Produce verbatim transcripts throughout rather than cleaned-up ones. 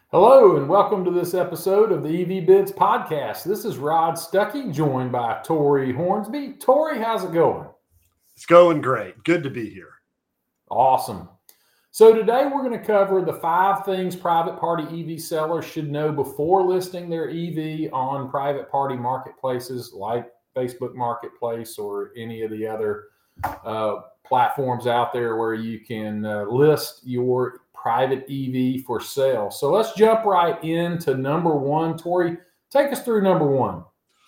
Hello and welcome to this episode of the E V Bids podcast. This is Rod Stuckey, joined by Tori Hornsby. Tori, how's it going? It's going great. Good to be here. Awesome. So today we're going to cover the five things private party E V sellers should know before listing their E V on private party marketplaces like Facebook Marketplace or any of the other uh, platforms out there where you can uh, list your private E V for sale. So let's jump right into number one. Tori, take us through number one.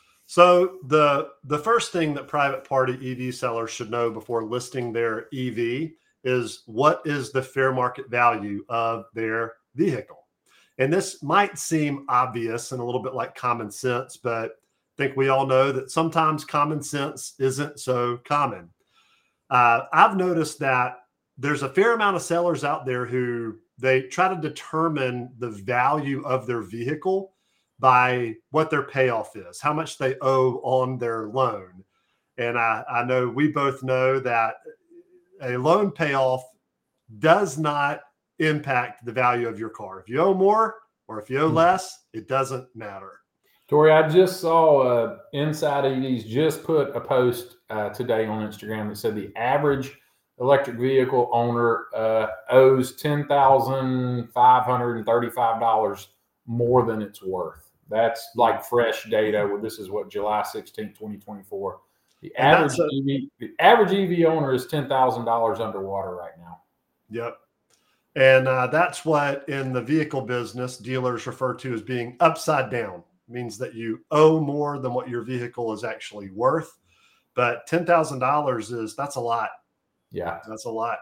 So the the first thing that private party E V sellers should know before listing their E V is what is the fair market value of their vehicle. And this might seem obvious and a little bit like common sense, but I think we all know that sometimes common sense isn't so common. Uh, I've noticed that there's a fair amount of sellers out there who they try to determine the value of their vehicle by what their payoff is, how much they owe on their loan. And I, I know we both know that a loan payoff does not impact the value of your car. If you owe more or if you owe less, it doesn't matter. Tori, I just saw uh, Inside E Vs just put a post uh, today on Instagram that said the average electric vehicle owner uh, owes ten thousand five hundred thirty-five dollars more than it's worth. That's like fresh data. Well, this is what July sixteenth, twenty twenty-four. The average a, E V, the average E V owner is ten thousand dollars underwater right now. Yep. And uh, that's what in the vehicle business dealers refer to as being upside down. It means that you owe more than what your vehicle is actually worth. But ten thousand dollars is, that's a lot. Yeah, that's a lot.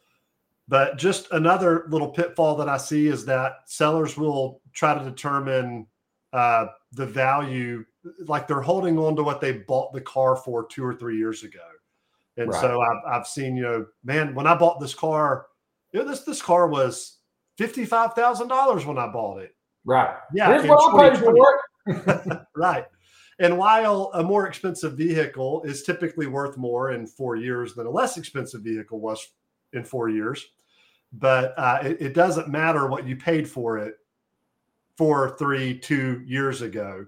But just another little pitfall that I see is that sellers will try to determine uh, the value, like they're holding on to what they bought the car for two or three years ago. And right. so I've, I've seen, you know, man, when I bought this car, you know, this this car was fifty-five thousand dollars when I bought it. Right. Yeah. Here's what I paid for it. Right. And while a more expensive vehicle is typically worth more in four years than a less expensive vehicle was in four years, but uh, it, it doesn't matter what you paid for it four, three, two years ago.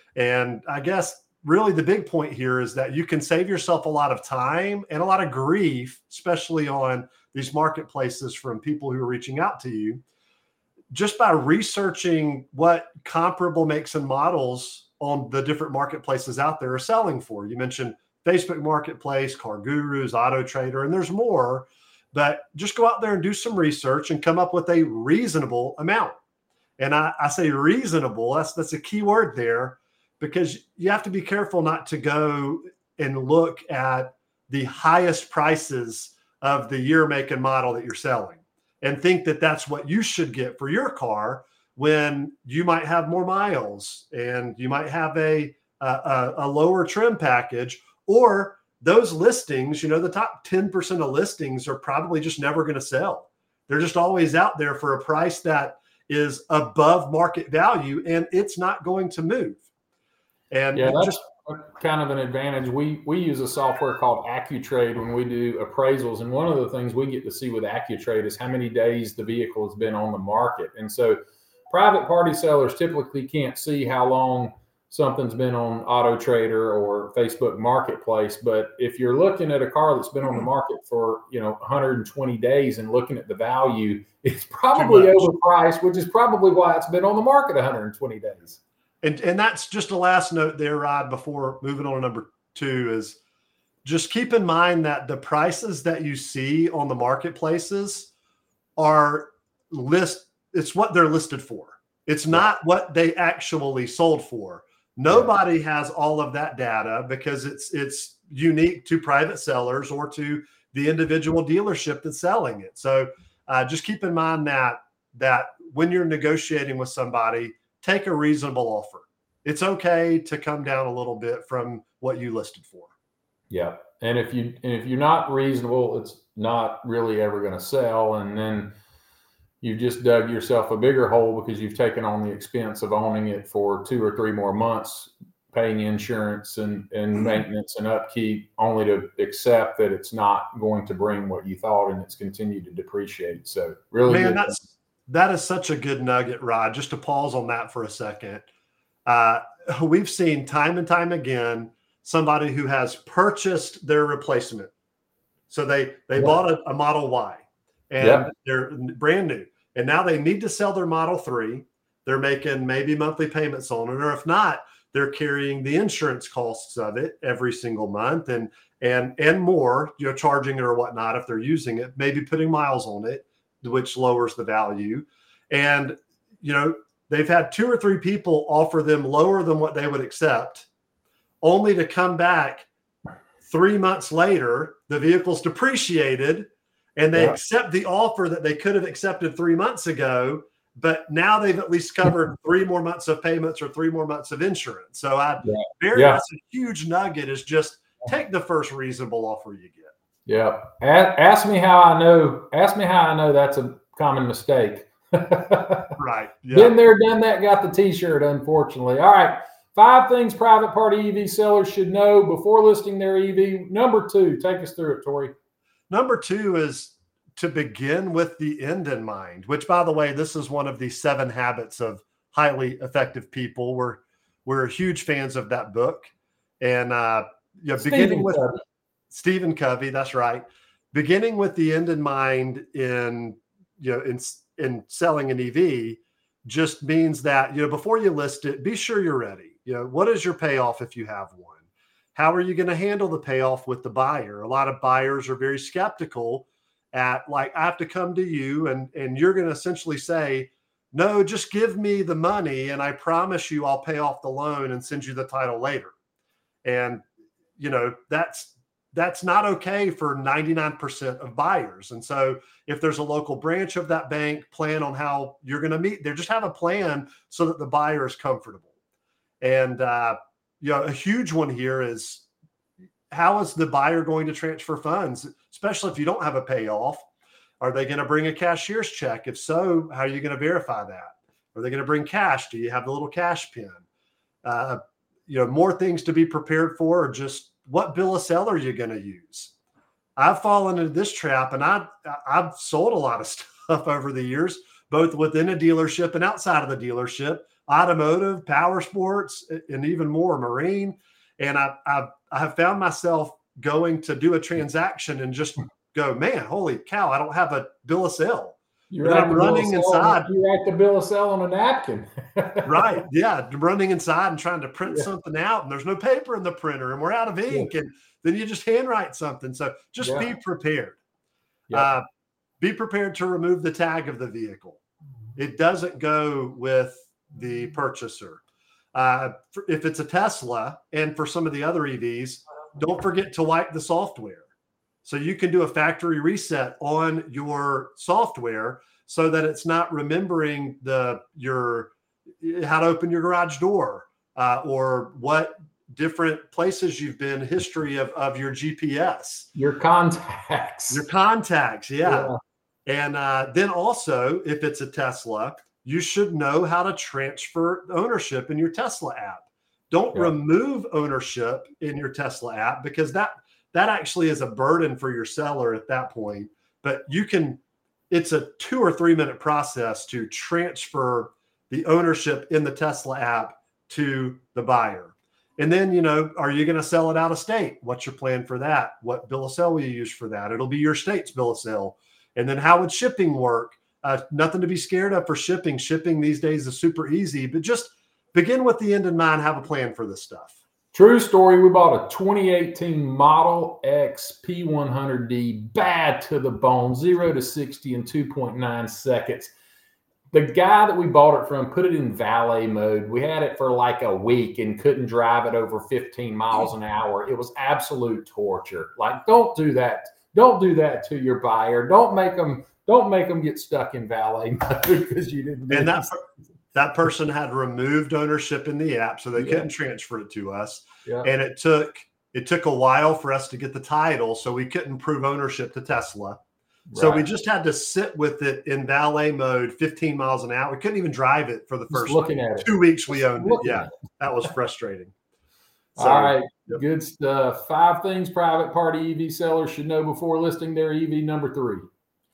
And I guess really the big point here is that you can save yourself a lot of time and a lot of grief, especially on these marketplaces from people who are reaching out to you, just by researching what comparable makes and models on the different marketplaces out there are selling for. You mentioned Facebook Marketplace, Car Gurus, Auto Trader, and there's more, but just go out there and do some research and come up with a reasonable amount. And I, I say reasonable, that's, that's a key word there, because you have to be careful not to go and look at the highest prices of the year, make, and model that you're selling and think that that's what you should get for your car, when you might have more miles and you might have a, a, a lower trim package, or those listings, you know, the top ten percent of listings are probably just never going to sell. They're just always out there for a price that is above market value, and it's not going to move. And yeah, that's just kind of an advantage. We we use a software called AccuTrade when we do appraisals, and one of the things we get to see with AccuTrade is how many days the vehicle has been on the market. And so private party sellers typically can't see how long something's been on Auto Trader or Facebook Marketplace. But if you're looking at a car that's been on the market for, you know, one hundred twenty days and looking at the value, it's probably overpriced, which is probably why it's been on the market one hundred twenty days. And, and that's just a last note there, Rod, before moving on to number two, is just keep in mind that the prices that you see on the marketplaces are list. It's what they're listed for. It's not what they actually sold for. Nobody yeah. has all of that data because it's it's unique to private sellers or to the individual dealership that's selling it. So uh, just keep in mind that that when you're negotiating with somebody, take a reasonable offer. It's okay to come down a little bit from what you listed for. Yeah, and if you and if you're not reasonable, it's not really ever going to sell, and then you've just dug yourself a bigger hole because you've taken on the expense of owning it for two or three more months, paying insurance and, and maintenance and upkeep, only to accept that it's not going to bring what you thought and it's continued to depreciate. So really, man, that's That is such a good nugget, Rod. Just to pause on that for a second. Uh, we've seen time and time again somebody who has purchased their replacement. So they they yeah. bought a, a Model Y and yeah. they're brand new. And now they need to sell their Model three. They're making maybe monthly payments on it. Or if not, they're carrying the insurance costs of it every single month and and and more, you know, charging it or whatnot if they're using it, maybe putting miles on it, which lowers the value. And, you know, they've had two or three people offer them lower than what they would accept, only to come back three months later, the vehicle's depreciated, and they yeah. accept the offer that they could have accepted three months ago, but now they've at least covered three more months of payments or three more months of insurance. So I yeah. very yeah. that's a huge nugget is just take the first reasonable offer you get. Yeah. Ask me how I know. Ask me how I know that's a common mistake. Right. Yeah. Been there, done that, got the t-shirt, unfortunately. All right. Five things private party E V sellers should know before listing their E V. Number two, take us through it, Tori. Number two is to begin with the end in mind, which, by the way, this is one of the seven habits of highly effective people. We're, we're huge fans of that book. And, uh, you know, beginning with Covey. Stephen Covey, that's right. Beginning with the end in mind in, you know, in, in selling an E V just means that, you know, before you list it, be sure you're ready. You know, what is your payoff if you have one? How are you going to handle the payoff with the buyer? A lot of buyers are very skeptical at, like, I have to come to you and, and you're going to essentially say, no, just give me the money and I promise you I'll pay off the loan and send you the title later. And, you know, that's, that's not okay for ninety-nine percent of buyers. And so if there's a local branch of that bank, plan on how you're going to meet there. Just have a plan so that the buyer is comfortable. And, uh, you know, a huge one here is how is the buyer going to transfer funds, especially if you don't have a payoff? Are they going to bring a cashier's check? If so, how are you going to verify that? Are they going to bring cash? Do you have the little cash pin? Uh, you know, more things to be prepared for, or just what bill of sale are you going to use? I've fallen into this trap, and I, I've sold a lot of stuff over the years, both within a dealership and outside of the dealership. Automotive, power sports, and even more marine. And I, I, I have found myself going to do a transaction and just go, man, holy cow, I don't have a bill of sale. You're right. I'm running inside. You write the bill of sale on a napkin. Right. Yeah. running inside and trying to print yeah. something out, and there's no paper in the printer, and we're out of ink. Yeah. And then you just handwrite something. So just yeah. be prepared. Yeah. Uh, be prepared to remove the tag of the vehicle. It doesn't go with the purchaser. Uh, if it's a Tesla, and for some of the other E Vs, don't forget to wipe the software. So you can do a factory reset on your software so that it's not remembering the your how to open your garage door uh, or what different places you've been, history of, of your G P S. Your contacts. Your contacts, yeah. yeah. And uh, then also, if it's a Tesla, you should know how to transfer ownership in your Tesla app. Don't yeah. remove ownership in your Tesla app, because that that actually is a burden for your seller at that point. But you can, it's a two or three minute process to transfer the ownership in the Tesla app to the buyer. And then, you know, are you going to sell it out of state? What's your plan for that? What bill of sale will you use for that? It'll be your state's bill of sale. And then how would shipping work? Uh, nothing to be scared of for shipping. Shipping these days is super easy, but just begin with the end in mind, have a plan for this stuff. True story. We bought a twenty eighteen Model X P one hundred D, bad to the bone, zero to sixty in two point nine seconds. The guy that we bought it from put it in valet mode. We had it for like a week and couldn't drive it over fifteen miles an hour. It was absolute torture. Like, don't do that. Don't do that to your buyer. Don't make them, don't make them get stuck in valet mode because you didn't do and that, that person had removed ownership in the app, so they yeah. couldn't transfer it to us. Yeah. And it took, it took a while for us to get the title, so we couldn't prove ownership to Tesla. So right. we just had to sit with it in valet mode, fifteen miles an hour. We couldn't even drive it for the first just looking at it. two weeks we owned it. Yeah, that was frustrating. So, all right, yep. Good stuff. Five things private party E V sellers should know before listing their E V. Number three.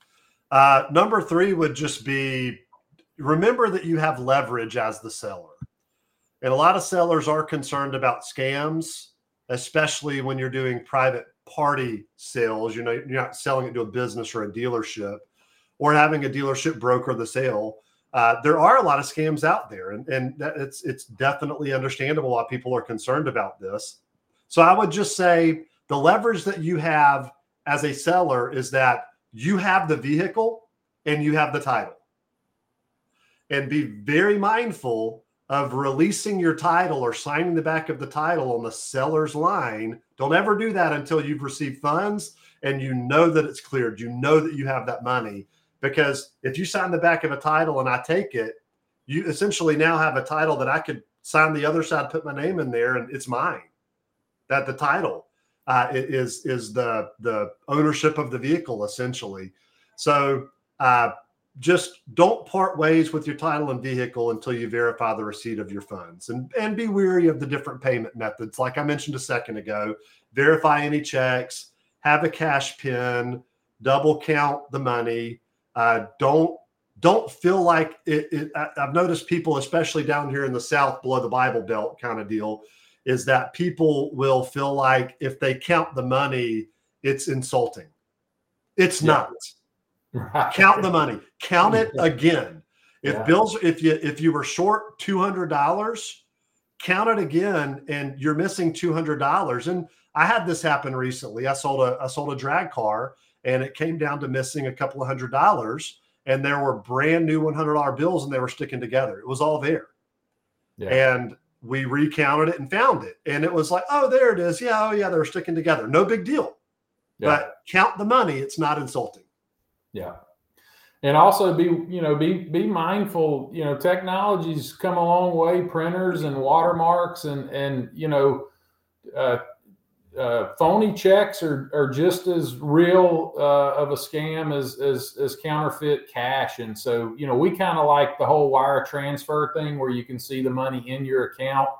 Uh, number three would just be, remember that you have leverage as the seller. And a lot of sellers are concerned about scams, especially when you're doing private party sales. You know, you're not selling it to a business or a dealership or having a dealership broker the sale. Uh, there are a lot of scams out there, and, and that it's it's definitely understandable why people are concerned about this. So I would just say the leverage that you have as a seller is that you have the vehicle and you have the title. And be very mindful of releasing your title or signing the back of the title on the seller's line. Don't ever do that until you've received funds and you know that it's cleared. You know that you have that money. Because if you sign the back of a title and I take it, you essentially now have a title that I could sign the other side, put my name in there, and it's mine. That the title uh, is is the the ownership of the vehicle, essentially. So uh, just don't part ways with your title and vehicle until you verify the receipt of your funds. And, and be wary of the different payment methods. Like I mentioned a second ago, verify any checks, have a cash pin, double count the money. Uh, don't don't feel like it, it. I've noticed people, especially down here in the South, below the Bible Belt kind of deal, is that people will feel like if they count the money, it's insulting. It's Yeah. not. Right. Count the money. Count it again. If Yeah. bills, if you if you were short two hundred dollars, count it again, and you're missing two hundred dollars. And I had this happen recently. I sold a I sold a drag car. And it came down to missing a couple of hundred dollars, and there were brand new one hundred dollar bills, and they were sticking together. It was all there. Yeah. And we recounted it and found it. And it was like, oh, there it is. Yeah, oh, yeah, they were sticking together. No big deal. Yeah. But count the money. It's not insulting. Yeah. And also be, you know, be be mindful, you know, technology's come a long way, printers and watermarks and, and you know, uh, Uh, phony checks are, are just as real uh, of a scam as, as as counterfeit cash. And so, you know, we kind of like the whole wire transfer thing where you can see the money in your account.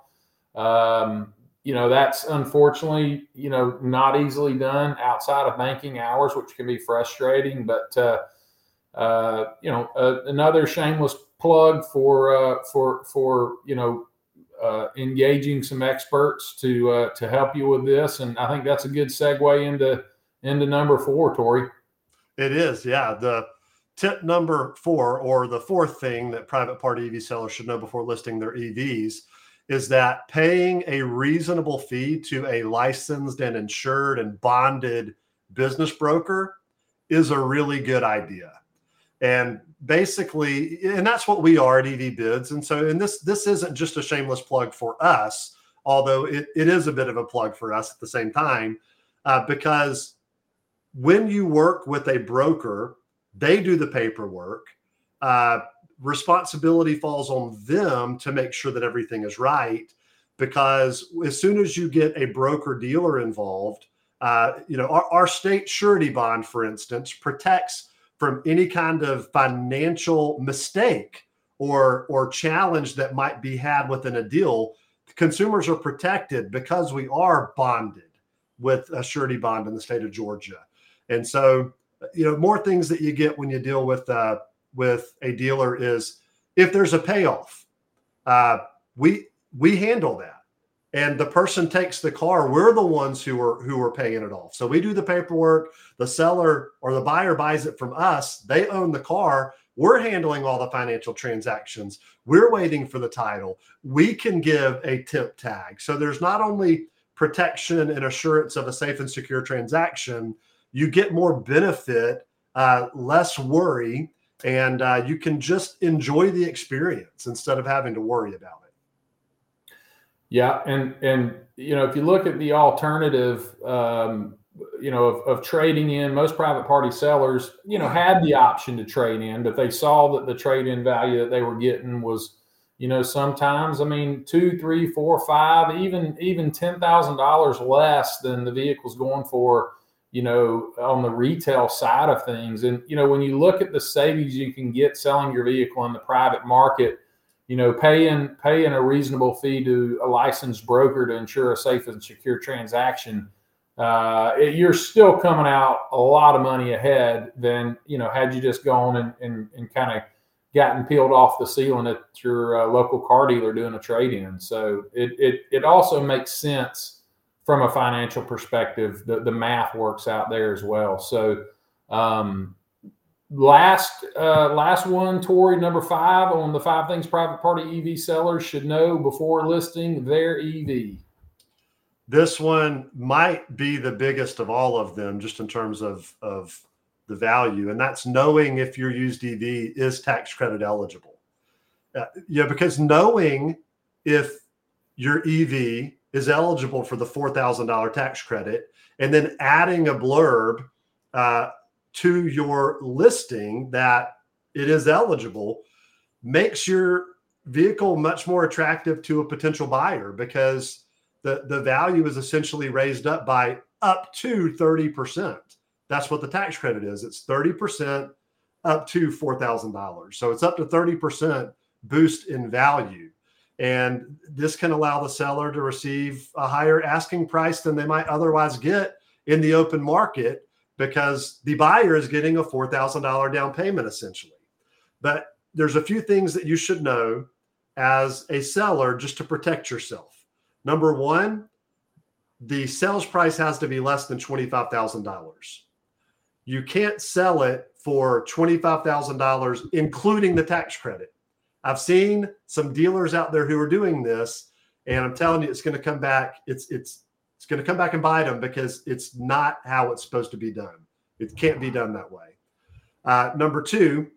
Um, you know, that's unfortunately, you know, not easily done outside of banking hours, which can be frustrating. But, uh, uh, you know, uh, another shameless plug for, uh, for, for, you know, Uh, engaging some experts to uh, to help you with this, and I think that's a good segue into into number four, Tori. It is, yeah. The tip number four, or the fourth thing that private party E V sellers should know before listing their E Vs, is that paying a reasonable fee to a licensed and insured and bonded business broker is a really good idea. And basically, and that's what we are at E V Bids. And so, and this this isn't just a shameless plug for us, although it, it is a bit of a plug for us at the same time, uh, because when you work with a broker, they do the paperwork. Uh, responsibility falls on them to make sure that everything is right, because as soon as you get a broker dealer involved, uh, you know, our, our state surety bond, for instance, protects from any kind of financial mistake or or challenge that might be had within a deal. Consumers are protected because we are bonded with a surety bond in the state of Georgia. And so, you know, more things that you get when you deal with uh, with a dealer is if there's a payoff, uh, we we handle that. And the person takes the car, we're the ones who are who are paying it off. So we do the paperwork, the seller or the buyer buys it from us, they own the car, we're handling all the financial transactions, we're waiting for the title, we can give a tip tag. So there's not only protection and assurance of a safe and secure transaction, you get more benefit, uh, less worry, and uh, you can just enjoy the experience instead of having to worry about it. Yeah, and and you know, if you look at the alternative, um, you know, of, of trading in, most private party sellers, you know, had the option to trade in, but they saw that the trade-in value that they were getting was, you know, sometimes, I mean, two, three, four, five, even even ten thousand dollars less than the vehicle's going for, you know, on the retail side of things. And you know, when you look at the savings you can get selling your vehicle in the private market, you know, paying paying a reasonable fee to a licensed broker to ensure a safe and secure transaction, uh, it, you're still coming out a lot of money ahead than, you know, had you just gone and, and, and kind of gotten peeled off the ceiling at your uh, local car dealer doing a trade-in. So it, it, it also makes sense from a financial perspective. The, the math works out there as well. So um, last, uh, last one, Tori, number five on the five things private party E V sellers should know before listing their E V. This one might be the biggest of all of them, just in terms of, of the value, and that's knowing if your used E V is tax credit eligible. Uh, yeah, because knowing if your E V is eligible for the four thousand dollars tax credit, and then adding a blurb uh, to your listing that it is eligible, makes your vehicle much more attractive to a potential buyer, because the, the value is essentially raised up by up to thirty percent. That's what the tax credit is. It's thirty percent up to four thousand dollars. So it's up to thirty percent boost in value. And this can allow the seller to receive a higher asking price than they might otherwise get in the open market, because the buyer is getting a four thousand dollars down payment essentially. But there's a few things that you should know as a seller just to protect yourself. Number one, the sales price has to be less than twenty-five thousand dollars. You can't sell it for twenty-five thousand dollars, including the tax credit. I've seen some dealers out there who are doing this, and I'm telling you, it's going to come back. It's it's it's going to come back and bite them, because it's not how it's supposed to be done. It can't be done that way. Uh, number two,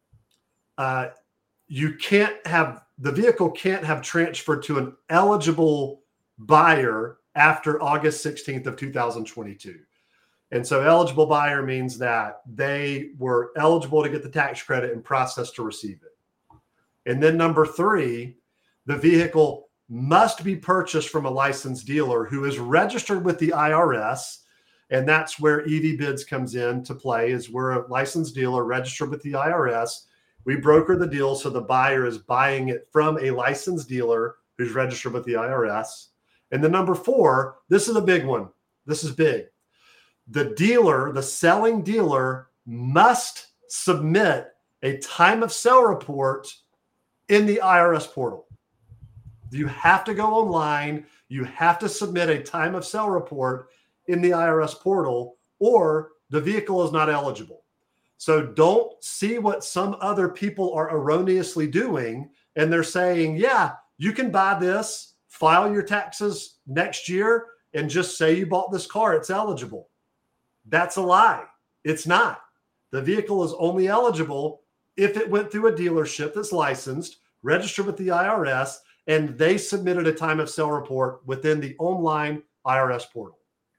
uh, you can't have the vehicle can't have transferred to an eligible buyer after August sixteenth of two thousand twenty-two. And so eligible buyer means that they were eligible to get the tax credit and processed to receive it. And then number three, the vehicle must be purchased from a licensed dealer who is registered with the I R S. And that's where E V Bids comes in to play, is we're a licensed dealer registered with the I R S. We broker the deal, so the buyer is buying it from a licensed dealer who's registered with the I R S. And then number four, this is a big one. This is big. The dealer, the selling dealer, must submit a time of sale report in the I R S portal. You have to go online. You have to submit a time of sale report in the I R S portal, or the vehicle is not eligible. So don't see what some other people are erroneously doing, and they're saying, yeah, you can buy this, file your taxes next year, and just say you bought this car, it's eligible. That's a lie. It's not. The vehicle is only eligible if it went through a dealership that's licensed, registered with the I R S, and they submitted a time of sale report within the online I R S portal.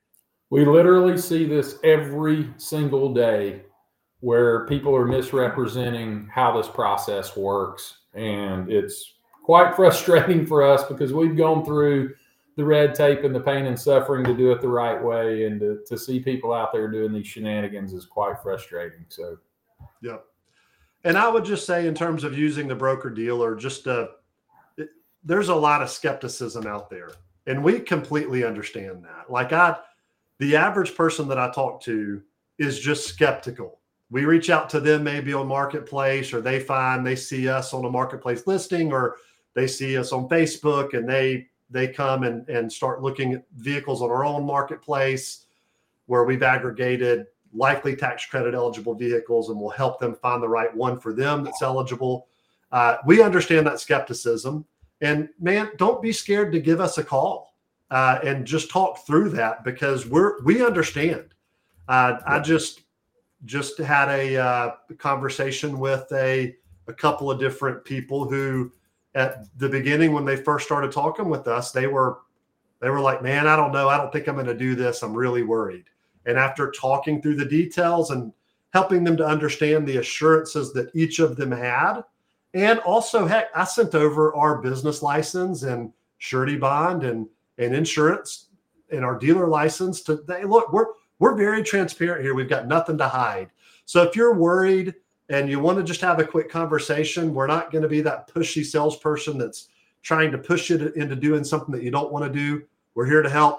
We literally see this every single day, where people are misrepresenting how this process works. And it's quite frustrating for us, because we've gone through the red tape and the pain and suffering to do it the right way. And to, to see people out there doing these shenanigans is quite frustrating. So, yep. And I would just say, in terms of using the broker dealer, just uh, it, there's a lot of skepticism out there, and we completely understand that. Like I, the average person that I talk to is just skeptical. We reach out to them maybe on Marketplace, or they find they see us on a Marketplace listing, or they see us on Facebook, and they they come and, and start looking at vehicles on our own Marketplace, where we've aggregated likely tax credit eligible vehicles, and we'll help them find the right one for them that's eligible. Uh, we understand that skepticism, and man, don't be scared to give us a call uh, and just talk through that, because we're we understand. Uh, I just just had a uh, conversation with a a couple of different people who, at the beginning, when they first started talking with us, they were they were like, man, I don't know. I don't think I'm going to do this. I'm really worried. And after talking through the details and helping them to understand the assurances that each of them had, and also, heck, I sent over our business license and surety bond and, and insurance and our dealer license to, they, look, we're, we're very transparent here. We've got nothing to hide. So if you're worried and you want to just have a quick conversation, we're not going to be that pushy salesperson that's trying to push you to, into doing something that you don't want to do. We're here to help.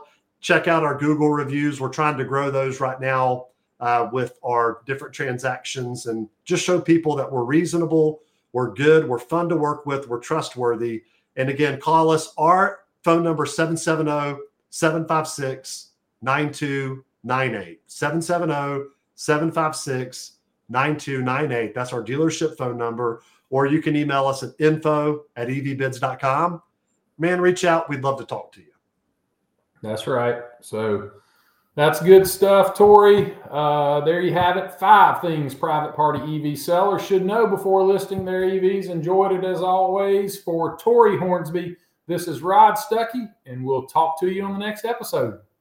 check out our Google reviews. We're trying to grow those right now uh, with our different transactions and just show people that we're reasonable, we're good, we're fun to work with, we're trustworthy. And again, call us. Our phone number seven seven zero, seven five six, nine two nine eight. seven seven zero, seven five six, nine two nine eight. That's our dealership phone number. Or you can email us at info at e v bids dot com. Man, reach out. We'd love to talk to you. That's right. So that's good stuff, Tori. Uh, there you have it. Five things private party E V sellers should know before listing their E Vs. Enjoyed it as always. For Tori Hornsby, this is Rod Stuckey, and we'll talk to you on the next episode.